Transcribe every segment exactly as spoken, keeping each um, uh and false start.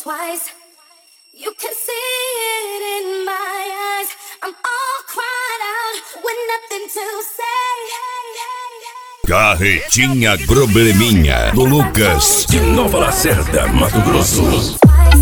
twice. You can see it in my eyes. I'm all cried out with nothing to say. Carretinha Probleminha do Lucas de Nova Lacerda, Mato Grosso.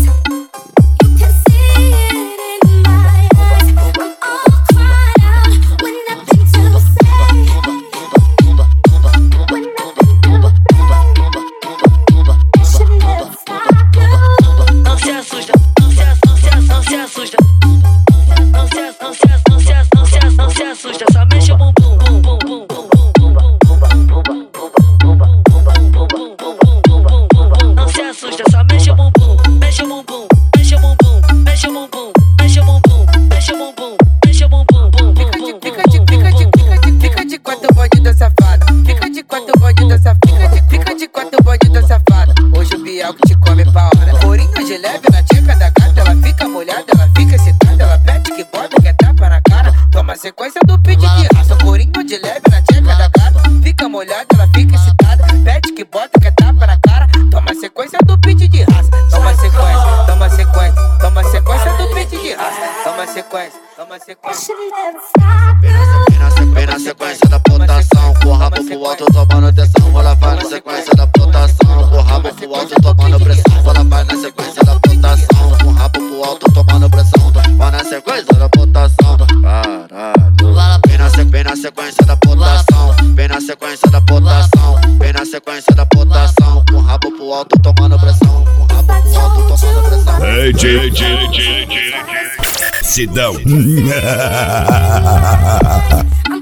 Sequência do pit de raça, corinho de leve na tcheca da gata. Fica molhada, ela fica excitada. Pede que bota, quer tapa na cara. Toma sequência do pit de raça. Toma sequência, toma sequência. Toma sequência do pit de raça. Toma sequência, toma sequência. Vem na sequência da potação, com o rabo pro alto tomando atenção. Ela vai na sequência da potação, com o rabo pro alto tomando pressão. Ela vai na sequência da potação, com o rabo pro alto tomando pressão. Vai na sequência da potação, caralho. Vem na, vem na sequência da potação, vem na sequência da potação, vem na sequência da potação, com o rabo pro alto tomando pressão, com o rabo pro alto tomando pressão. Ei, J, J, J, J, Sidão.